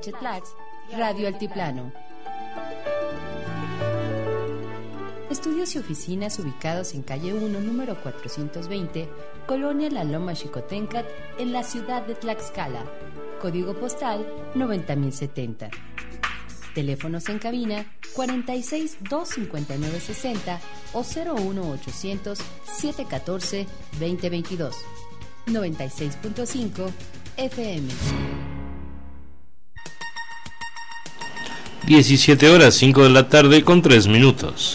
XHTLAX, Radio Altiplano. Estudios y oficinas ubicados en calle 1, número 420, Colonia La Loma Xicoténcat, en la ciudad de Tlaxcala. Código postal 90070. Teléfonos en cabina 46 259 60 o 01800 714 2022. 96.5 FM. 17 horas 5 de la tarde con 3 minutos.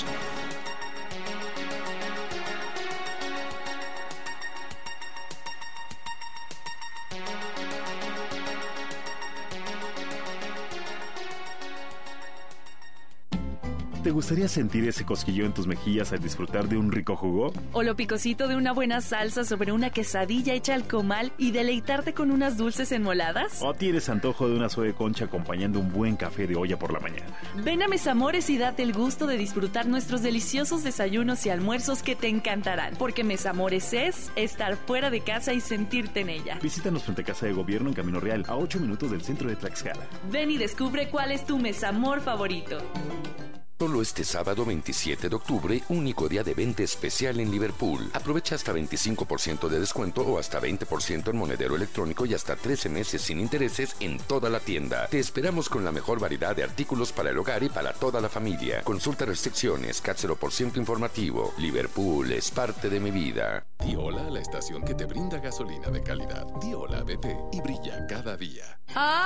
¿Te gustaría sentir ese cosquilleo en tus mejillas al disfrutar de un rico jugo? ¿O lo picosito de una buena salsa sobre una quesadilla hecha al comal y deleitarte con unas dulces enmoladas? ¿O tienes antojo de una suave concha acompañando un buen café de olla por la mañana? Ven a Mes Amores y date el gusto de disfrutar nuestros deliciosos desayunos y almuerzos que te encantarán, porque Mes Amores es estar fuera de casa y sentirte en ella. Visítanos frente a Casa de Gobierno en Camino Real, a 8 minutos del centro de Tlaxcala. Ven y descubre cuál es tu Mes Amor favorito. Solo este sábado 27 de octubre, único día de venta especial en Liverpool. Aprovecha hasta 25% de descuento o hasta 20% en monedero electrónico y hasta 13 meses sin intereses en toda la tienda. Te esperamos con la mejor variedad de artículos para el hogar y para toda la familia. Consulta restricciones, CAT 0% informativo. Liverpool es parte de mi vida. Di hola a la estación que te brinda gasolina de calidad. Di hola BP y brilla cada día.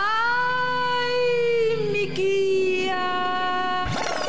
¡Ay, mi Kia!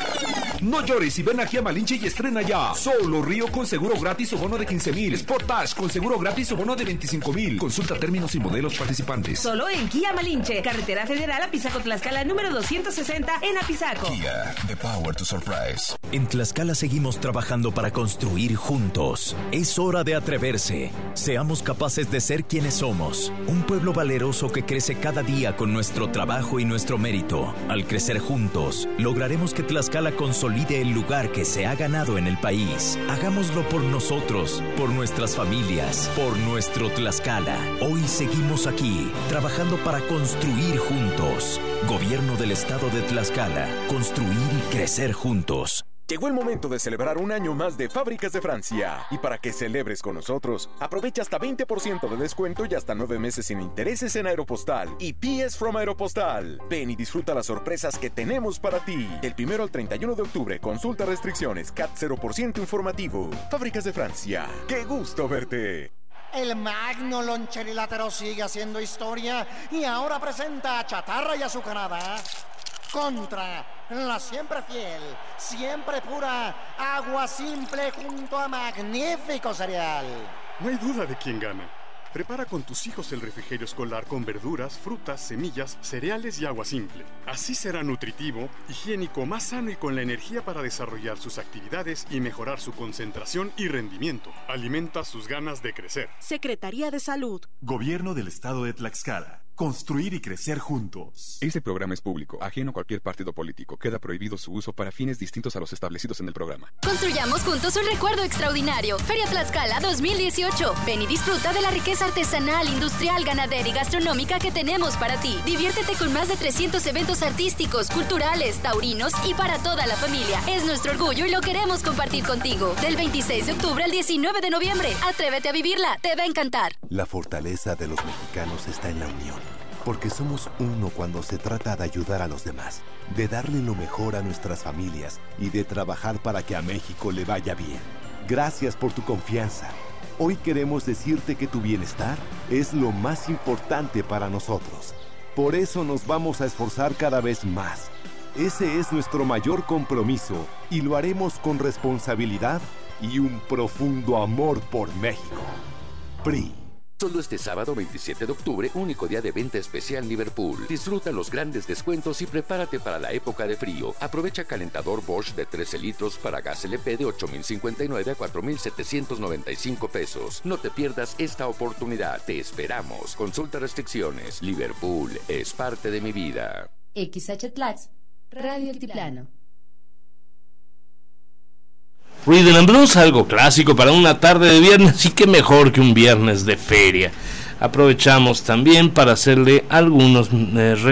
No llores y ven aquí a Malinche y estrena ya. Solo Río con seguro gratis o bono de 15,000. Sportage con seguro gratis o bono de 25,000. Consulta términos y modelos participantes. Solo en Kia Malinche, Carretera Federal Apizaco Tlaxcala número 260 en Apizaco. Kia, the power to surprise. En Tlaxcala seguimos trabajando para construir juntos. Es hora de atreverse. Seamos capaces de ser quienes somos. Un pueblo valeroso que crece cada día con nuestro trabajo y nuestro mérito. Al crecer juntos, lograremos que Tlaxcala consolide el lugar que se ha ganado en el país. Hagámoslo por nosotros, por nuestras familias, por nuestro Tlaxcala. Hoy seguimos aquí, trabajando para construir juntos. Gobierno del Estado de Tlaxcala. Construir y crecer juntos. Llegó el momento de celebrar un año más de Fábricas de Francia. Y para que celebres con nosotros, aprovecha hasta 20% de descuento y hasta 9 meses sin intereses en Aeropostal y PS from Aeropostal. Ven y disfruta las sorpresas que tenemos para ti. Del 1 al 31 de octubre, consulta restricciones, CAT 0% informativo. Fábricas de Francia. ¡Qué gusto verte! El magno loncherilátero sigue haciendo historia y ahora presenta a Chatarra y Azucarada contra la siempre fiel, siempre pura Agua Simple junto a Magnífico Cereal. No hay duda de quién gana. Prepara con tus hijos el refrigerio escolar con verduras, frutas, semillas, cereales y agua simple. Así será nutritivo, higiénico, más sano y con la energía para desarrollar sus actividades y mejorar su concentración y rendimiento. Alimenta sus ganas de crecer. Secretaría de Salud. Gobierno del Estado de Tlaxcala. Construir y crecer juntos. Este programa es público, ajeno a cualquier partido político. Queda prohibido su uso para fines distintos a los establecidos en el programa. Construyamos juntos un recuerdo extraordinario. Feria Tlaxcala 2018. Ven y disfruta de la riqueza artesanal, industrial, ganadera y gastronómica que tenemos para ti. Diviértete con más de 300 eventos artísticos, culturales, taurinos y para toda la familia. Es nuestro orgullo y lo queremos compartir contigo. Del 26 de octubre al 19 de noviembre. Atrévete a vivirla, te va a encantar. La fortaleza de los mexicanos está en la unión. Porque somos uno cuando se trata de ayudar a los demás, de darle lo mejor a nuestras familias y de trabajar para que a México le vaya bien. Gracias por tu confianza. Hoy queremos decirte que tu bienestar es lo más importante para nosotros. Por eso nos vamos a esforzar cada vez más. Ese es nuestro mayor compromiso y lo haremos con responsabilidad y un profundo amor por México. PRI. Solo este sábado 27 de octubre, único día de venta especial Liverpool. Disfruta los grandes descuentos y prepárate para la época de frío. Aprovecha calentador Bosch de 13 litros para gas LP de 8,059 a 4,795 pesos. No te pierdas esta oportunidad. Te esperamos. Consulta restricciones. Liverpool es parte de mi vida. XHTLAX, Radio Altiplano. Rhythm and Blues, algo clásico para una tarde de viernes, y qué mejor que un viernes de feria. Aprovechamos también para hacerle algunos